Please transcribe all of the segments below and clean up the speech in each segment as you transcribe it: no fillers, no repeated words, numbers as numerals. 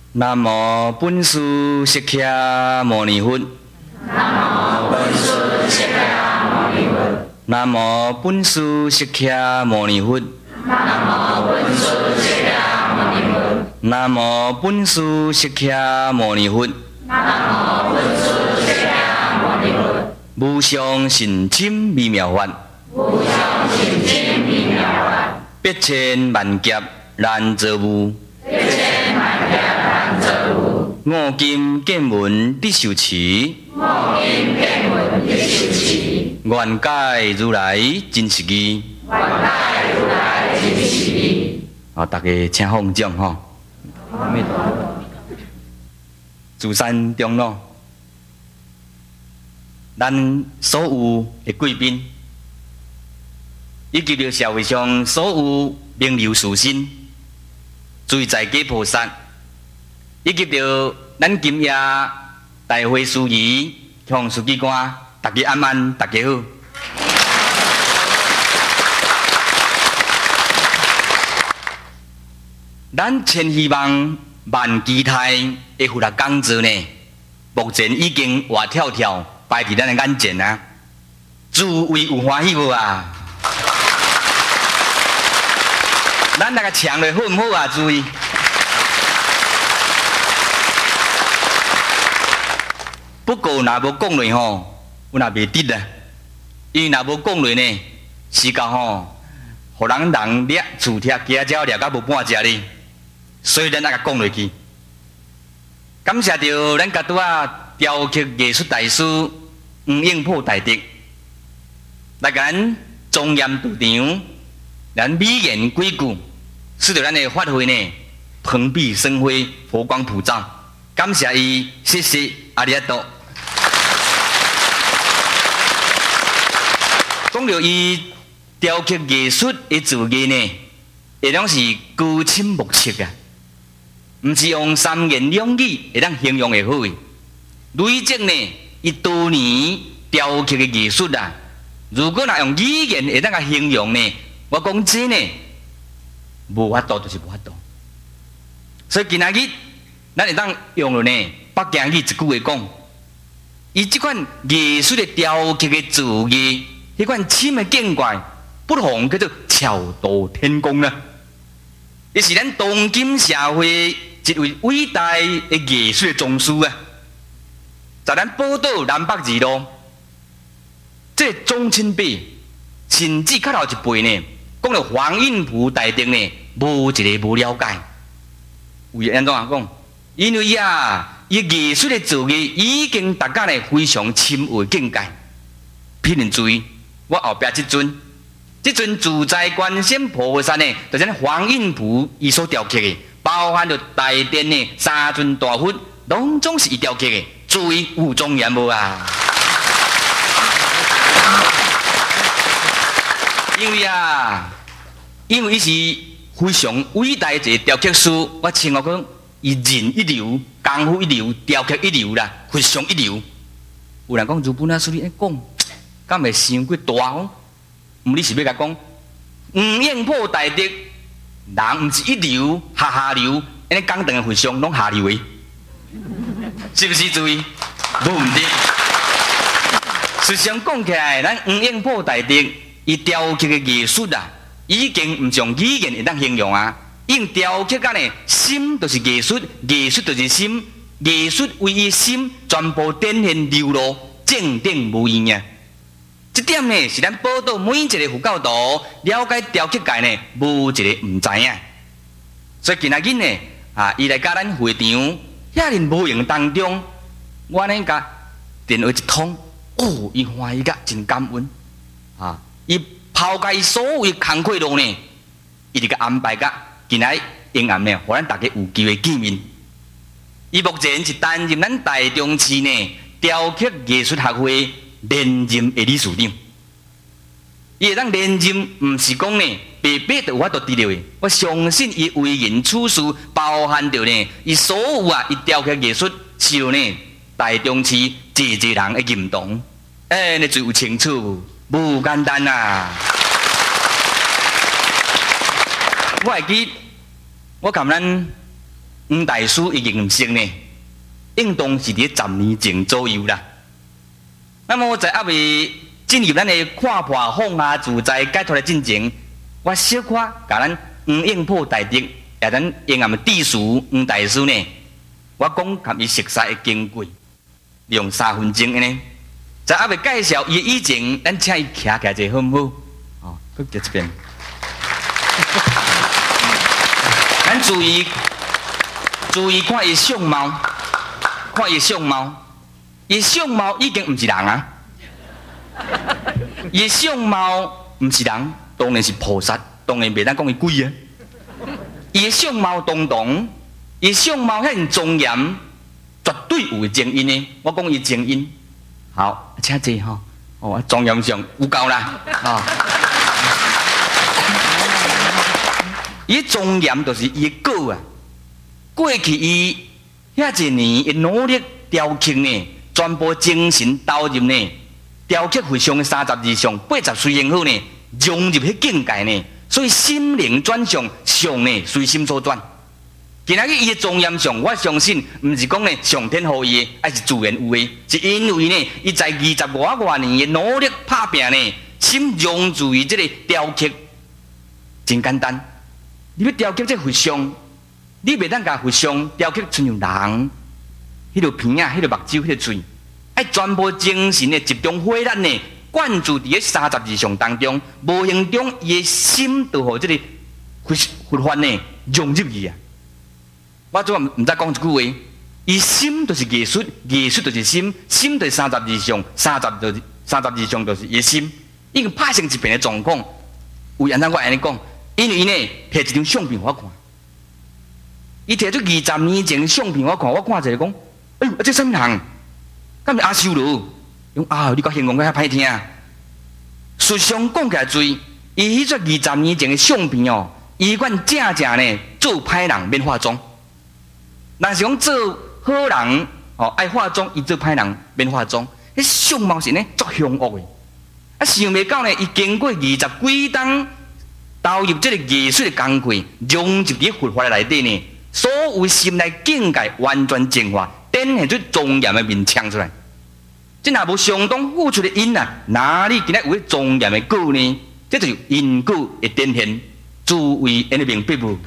南无本师释迦牟尼佛。 南无本师释迦牟尼佛。 南无本师释迦牟尼佛。 南无本师释迦牟尼佛。 南无本师释迦牟尼佛。 南无本师释迦牟尼佛。 无上甚深微妙法， 无上甚深微妙法， 百千万劫难遭遇。 百千万劫难遭遇。 五金见闻得受持， 五经见闻得受持。 愿解如来真实义。 愿解如来真实义。 大家请放掌吼。 阿弥陀佛。 自山中咯，咱所有的贵宾，以及着社会上所有名流士绅、诸在家菩萨，以及着咱今夜大会司仪、向书记官，大家安安，大家好。咱真希望万期待的福乐讲座呢，目前已经活跳跳摆伫咱的眼前啊！诸位有欢喜无啊？咱那个唱的好唔好啊？诸位，不过若无讲落吼，我若袂得啊，因为若无讲落呢，时间吼，互人掠厝拆家鸟掠到无半只哩。所以咱那个讲落去，感谢着咱家拄啊雕刻艺术大师黄应甫大德来甲咱庄严道场，咱美言几句，使得咱的法会呢蓬荜生辉、佛光普照。感谢伊，谢谢阿里阿多。讲到伊雕刻艺术的字眼呢，会拢是高深莫测啊！毋是用三言两语会当形容会好诶。累积呢，伊多年雕刻嘅艺术啊，如果若用语言会当甲形容呢，我讲真呢，无法度就是无法度。所以今仔日咱会当用了呢，北京语一句话讲，伊即款艺术的雕刻嘅字义，迄款深嘅境界，不妨叫做巧夺天工啦。伊是咱当今社会一位伟大的艺术的宗师啊！在咱宝岛南北二路，这宗亲辈，甚至较后一辈呢，讲到黄应甫大德呢，无一个无了解。为安怎讲？因为啊，伊艺术的造诣已经达到呢非常深厚的境界。譬如注意，我后壁这尊自在观世音菩萨呢，就是咱黄应甫伊所雕刻的，包含着大殿呢三尊大佛，拢总是伊雕刻的，注意有庄严无啊？因为伊是非常伟大的一个雕刻师，我称我讲伊人一流，功夫一流，雕刻一流啦，非常一流。有人讲如本啊，师你安讲，敢会伤过大哦？你是要甲讲，黄应甫大德人毋是一流，下流，安尼讲长的非常拢下流的，是不是？注意，无毋对。实际上讲起来，咱黄应甫大德伊雕刻的艺术啊，已经毋像语言会当形容啊。因雕刻甲呢，心就是艺术，艺术就是心，艺术为伊心全部展现流露，正定无异啊。这点呢，是咱宝岛每一个佛教徒了解雕刻界呢，无一个毋知影。所以今仔日呢，伊来甲咱会场遐尼无形当中，我呢甲电话一通，伊欢喜甲真感恩伊抛开所有的工课路呢，伊就甲安排甲今仔阴暗呢，互咱大家有机会见面。伊目前是担任咱台中市呢雕刻艺术学会连任的理事长，伊会当连任，毋是讲呢白白就有法度得到的。我相信伊为人处事，包含着呢，伊所有伊雕刻艺术，受呢台中市济人的认同。你最有清楚，无简单啊！我会记，我甲咱黄大师已经唔识呢，应当是伫10年前左右啦。那么在还未进入咱的看破放下自在解脱的进程，我小可甲咱黄应破大德，也咱永暗的智师黄大师呢，我讲甲伊熟悉的经过，利用3分钟安尼，在还未介绍伊以前，咱请伊徛起来者好唔好？哦，搁在这边，咱注意看伊相貌，看伊相貌。伊相貌已经唔是人啊！伊相貌唔是人，当然是菩萨，当然袂当讲伊鬼啊！伊相貌堂堂，伊相貌遐庄严，绝对有正因的。我讲伊正因，好，请坐吼。哦，庄严上有够啦！啊、伊庄严就是伊的果啊！过去伊遐一年的努力雕刻呢。全部精神投入呢，雕刻回向的32相80随缘好呢，融入迄境界呢，所以心灵转向相呢随心所转。今仔日伊的庄严相，我相信毋是讲呢上天予伊的，还是自然有的，是因为呢伊在20多年的努力打拼呢，心融入于这个雕刻，真简单。你要雕刻这回向，你袂当甲回向雕刻亲像人。迄条鼻啊，迄条目睭，迄条嘴，爱全部精神的集中火力呢，灌注伫个32相当中，无形中伊的心就互这个佛法呢融入去啊。我昨晚毋知讲一句话，伊心就是艺术，艺术就是心，心就是32相，32相就是伊心，已经拍成一片的状况。为安怎我安尼讲？因为呢，摕一张相片我看，伊摕出20年前的相片我看，我看一下讲。哎呦，这什么人？敢是阿修罗？用啊，你甲形容个遐歹听。实相讲起来最，伊迄撮20年前的相片哦，伊管正呢做歹人免化妆。若是讲做好人哦爱化妆，伊做歹人免化妆。迄相貌是呢足凶恶的。啊，想袂到呢，伊经过20几冬投入这个艺术的工课，融入伫佛法内底呢，所有心内境界完全净化。展现出庄严的面腔出来，这若无相当付出的因啊，哪里今仔有庄严的果呢？这就是因果的展现，诸位因的明白无？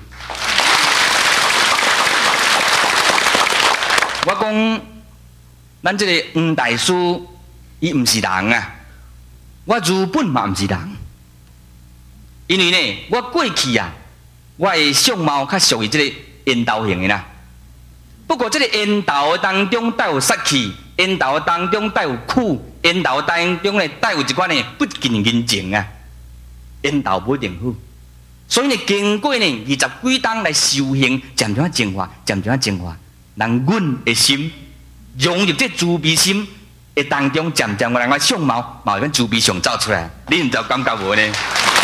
我讲，咱这个黄大师，伊毋是人啊，我原本嘛毋是人，因为呢，我过去啊，我的相貌较属于这个缘投型的啦。不过，这个缘投当中带有杀气，缘投当中带有苦，缘投当中呢带有一款呢不近人情啊，缘投不一定好。所以呢，经过呢20几冬来修行，渐渐净化，渐渐净化，让阮的心融入这慈悲心的当中，渐渐我人个相貌嘛，跟慈悲相走出来，你唔知有感觉无呢？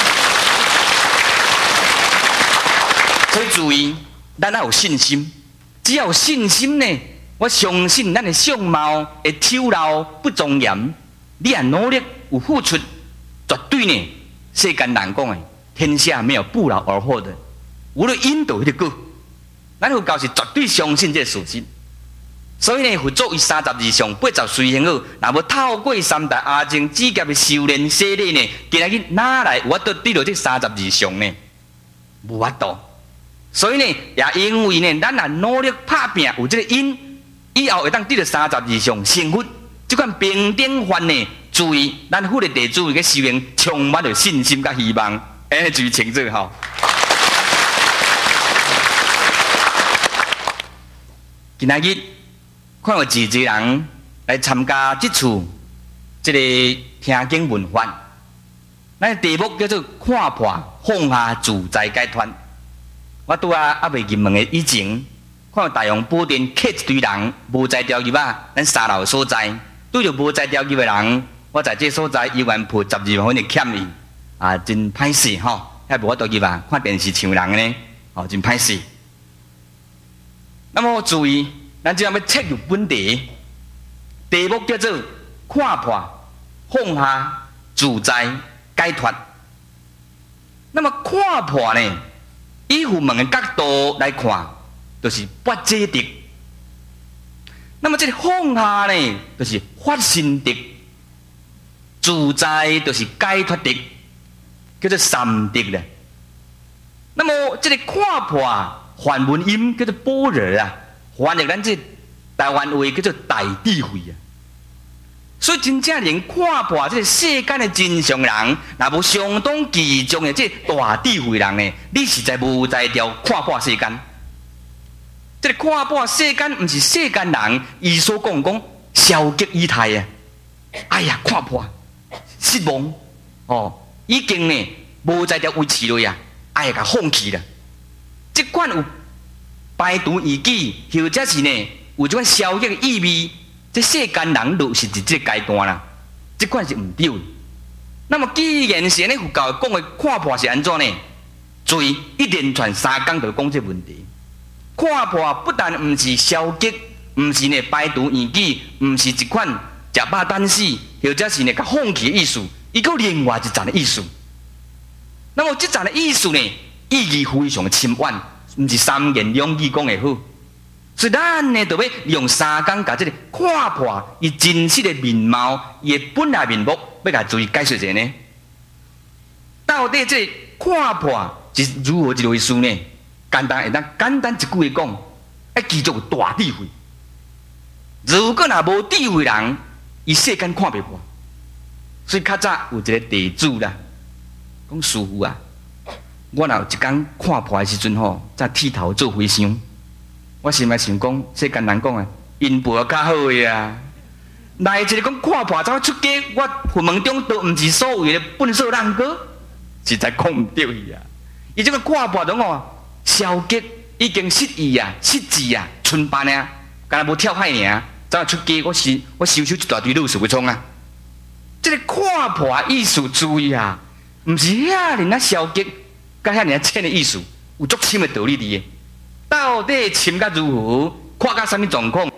所以注意，咱要有信心。只要有信心呢，我相信咱的相貌会丑陋不庄严，你也努力有付出，绝对呢，世间人讲的，天下没有不劳而获的，无论因就迄个果，咱佛教是绝对相信这个事实。所以呢，佛祖以32相80随缘好，若无透过3大阿僧指甲的修炼洗礼呢，今仔日哪来有法度得到这32相呢？无法度。所以呢，也因为呢，咱也努力打拼，有这个因，以后会当得到32相成佛。这款平等法呢，注意，咱佛的弟子个修行充满着信心甲希望，哎，注意清楚吼。今仔日看有真侪人来参加这次这个听经闻法，咱题目叫做看破放下自在解脱。我拄啊未入门的以前，看有大雄宝殿刻一堆人无在调入啊，咱三楼所在，对着无在调入的人，我在这所在依然赔12万分的欠伊，啊，真歹势吼，遐无法度入啊，看电视像人呢，哦，真歹势。那么注意，咱即要切入本题，题目叫做看破放下自在解脱。那么看破呢？以佛门的角度来看， 就是不解德。那么这个放下呢，就是发心德；自在就是解脱德，叫做三德啦。那么这个看破梵文音叫做般若啊，翻译咱这台湾话叫做大智慧啊。所以真正连看破这个世间的真相人，若无相当其中的这大智慧人呢，你实在无在条看破世间。这个看破世间，不是世间人伊所讲消极意态啊！哎呀，看破失望哦，已经呢无在条维持落啊！哎呀，甲放弃啦！这款有排除异己，或者是呢有这款消极的意味。这世间人就是这个阶段啦，这款是唔对的。那么既然是安尼，佛教讲的看破是安怎呢？罪一连串3讲就讲这问题。看破不但唔是消极，唔是呢排除异己，唔是一款食饱等死，或者是呢甲放弃的意思，伊有另外一层的意思。那么这层的意思呢，意义非常的深远，唔是三言两语讲会好。所以咱呢，就要利用3讲，把这个看破伊真实的面貌，伊的本来面目，要甲注意解释一下呢。到底这看破是如何一回事呢？简单一句话讲，要记住有大智慧。如果若无智慧人，伊世间看不破。所以较早有一个地主啦，讲师傅啊，我若有一天看破的时阵吼，才剃头做和尚。我心内想讲，世间人讲啊，因报较好个啊。来一个讲看破走出家，我佛门中都毋是所谓的本色人格，实在讲毋对伊啊。伊这个看破种哦，消极已经失意啊、失志啊、村办啊，干那无跳海尔，走出家我收一大堆路数要创啊。这个看破意思注意啊，毋是遐尔啊消极，甲遐尔啊浅的意思，有足深的道理伫个。到底深甲如何，看甲什么状况，